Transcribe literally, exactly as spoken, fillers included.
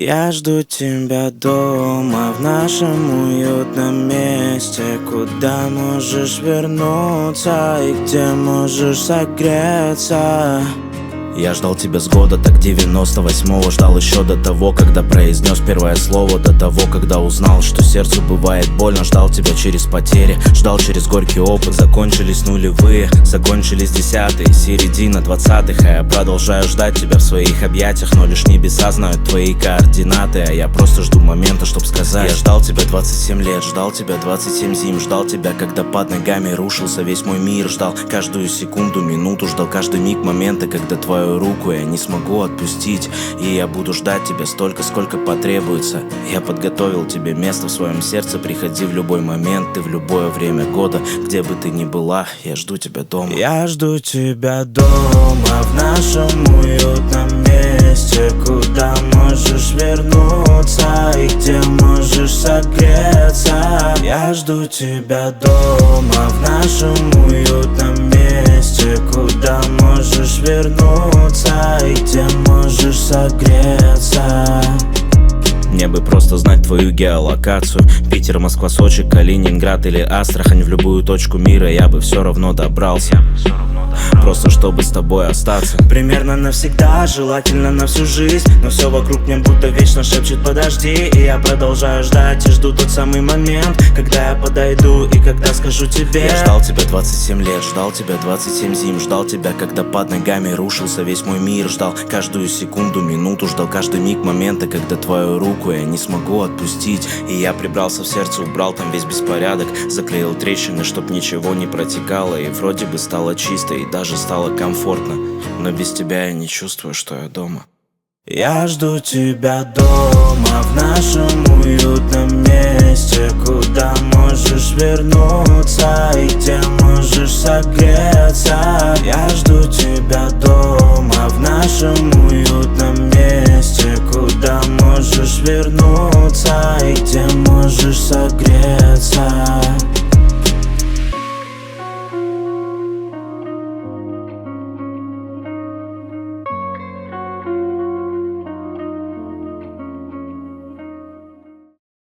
Я жду тебя дома, в нашем уютном месте, куда можешь вернуться и где можешь согреться. Я ждал тебя с года, так девяносто восьмого. Ждал еще до того, когда произнес первое слово. До того, когда узнал, что сердцу бывает больно. Ждал тебя через потери, ждал через горький опыт. Закончились нулевые, закончились десятые, середина двадцатых. А я продолжаю ждать тебя в своих объятиях, но лишь небеса знают твои координаты. А я просто жду момента, чтоб сказать: я ждал тебя двадцать семь лет, ждал тебя двадцать семь зим. Ждал тебя, когда под ногами рушился весь мой мир. Ждал каждую секунду, минуту, ждал каждый миг момента, когда твою руку я не смогу отпустить. И я буду ждать тебя столько, сколько потребуется. Я подготовил тебе место в своем сердце. Приходи в любой момент, ты в любое время года. Где бы ты ни была, я жду тебя дома. Я жду тебя дома, в нашем уютном месте, куда можешь вернуться и где можешь согреться. Я жду тебя дома, в нашем уютном месте, куда можешь вернуться и где можешь согреться. Мне бы просто знать твою геолокацию. Питер, Москва, Сочи, Калининград или Астрахань. В любую точку мира я бы все равно добрался, просто чтобы с тобой остаться. Примерно навсегда, желательно на всю жизнь. Но все вокруг мне будто вечно шепчет: подожди. И я продолжаю ждать и жду тот самый момент, когда я подойду и когда скажу тебе. Я ждал тебя двадцать семь лет, ждал тебя двадцать семь зим. Ждал тебя, когда под ногами рушился весь мой мир. Ждал каждую секунду, минуту, ждал каждый миг момента, когда твою руку я не смогу отпустить. И я прибрался в сердце, убрал там весь беспорядок, заклеил трещины, чтоб ничего не протекало. И вроде бы стало чисто, и даже стало комфортно, но без тебя я не чувствую, что я дома. Я жду тебя дома, в нашем уютном месте, куда можешь вернуться и где можешь согреться. Я жду тебя дома, в нашем уютном месте, куда можешь вернуться и где